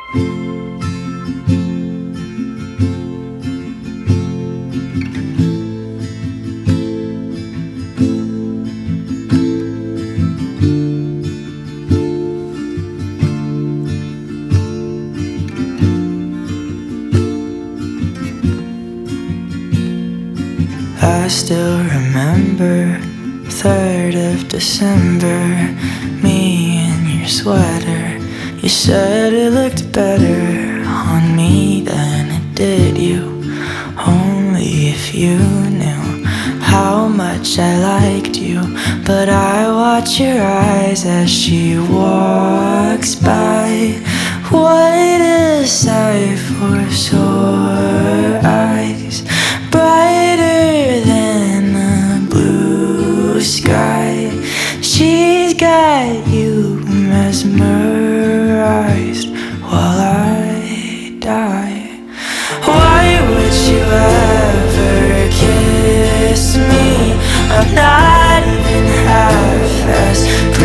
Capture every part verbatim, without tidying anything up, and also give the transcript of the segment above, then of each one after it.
I still remember third of December, me in your sweater. You said it looked better on me than it did you. Only if you knew how much I liked you. But I watch your eyes as she walks by. What a sight for sore eyes, brighter than the blue sky. She's got you mesmerized while I die. Why would you ever kiss me? I'm not even half as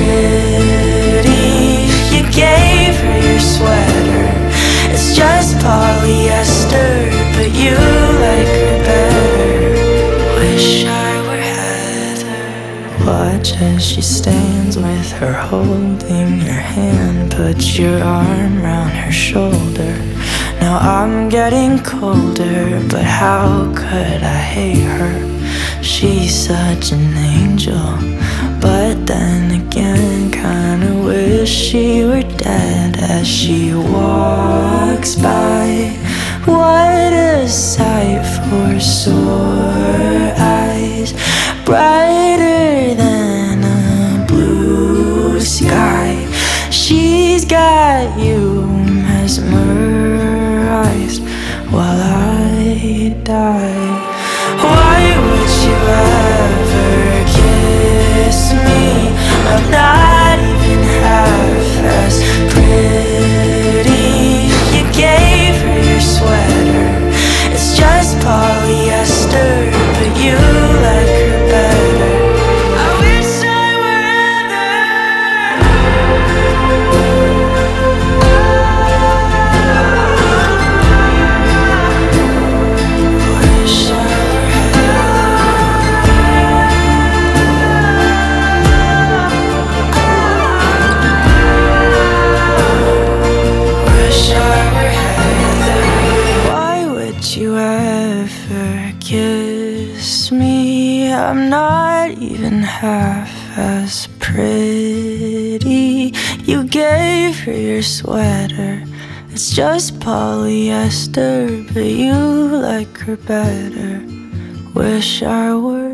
pretty. You gave her your sweater, it's just polyester, but you like her better. Wish I were Heather. Watch as she stands with her holding your hand. Put your arm round her shoulder. Now I'm getting colder, but how could I hate her? She's such an angel, but then again kinda wish she were dead as she walks by. What a sight for sore eyes, brighter than a blue sky. She's got you mesmerized while I die. Why would you ever kiss me? I'm not even half as pretty. You gave her your sweater, it's just polyester, but you like her better. I wish I were Wish I you ever kiss me? I'm not even half as pretty. You gave her your sweater, it's just polyester, but you like her better. Wish I were